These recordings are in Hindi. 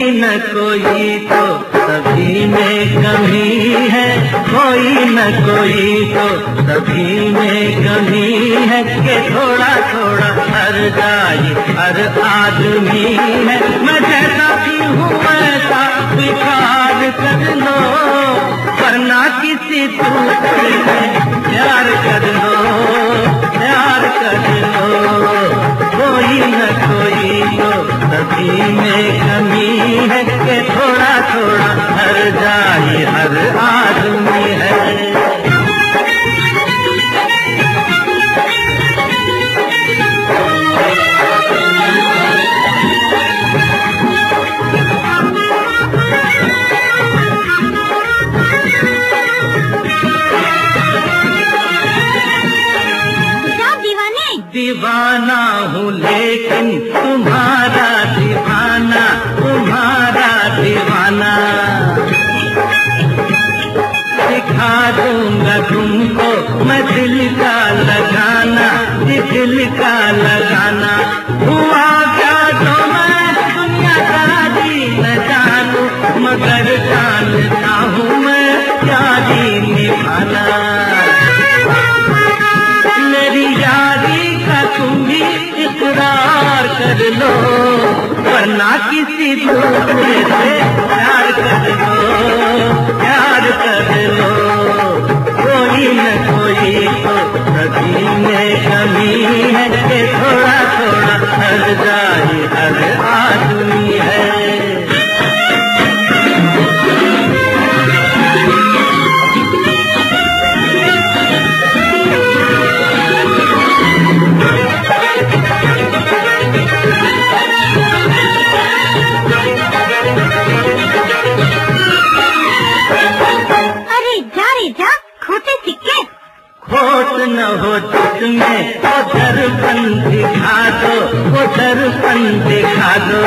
न कोई तो सभी में कमी है, कोई न कोई तो सभी में कमी है कि थोड़ा थोड़ा हर जाए हर आदमी है। मैं जैसा भी हूँ वैसा स्वीकार कर लो, वरना किसी दूसरे में प्यार कर लो, प्यार कर लो। कोई न कोई तो सभी में कमी है कि थोड़ा थोड़ा हर जाए हर आदमी है। दीवाना हूँ लेकिन तुम्हारा दीवाना, तुम्हारा दीवाना। सिखा दूंगा तुमको मैं दिल का लगाना, दिल का लगाना। हुआ क्या तो मैं दुनिया सारी न जानू, मगर जानता हूँ मैं यारी निभाना। मेरी यारी का तुम भी इकरार कर लो, वरना किसी दूसरे से प्यार कर लो, प्यार कर लो। कोई न कोई तो सभी में कमी है कि थोड़ा थोड़ा हर जाए हर आदमी है। खोट न हो जिसमें वो दर्पण दिखा दो, वो दर्पण दिखा दो।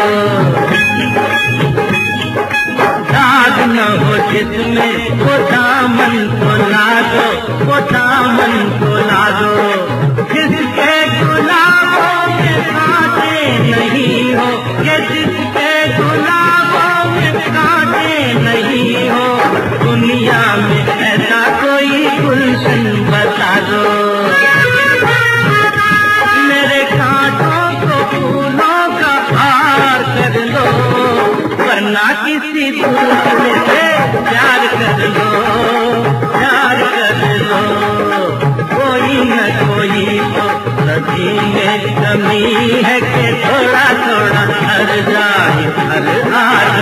दाग न हो जिसमें वो दामन को ला दो, वो दामन को ला दो। जिसके गुलाबों में कांटे नहीं हो, ये जिसके गुलाबों में कांटे नहीं हो, दुनिया में ऐसा कोई गुलशन बता दो। मेरे कांटों को फूलों का हार कर लो, वरना किसी दूसरे से प्यार कर लो, प्यार कर लो। कोई न कोई तो सभी में कमी है कि थोड़ा थोड़ा हर जाए हर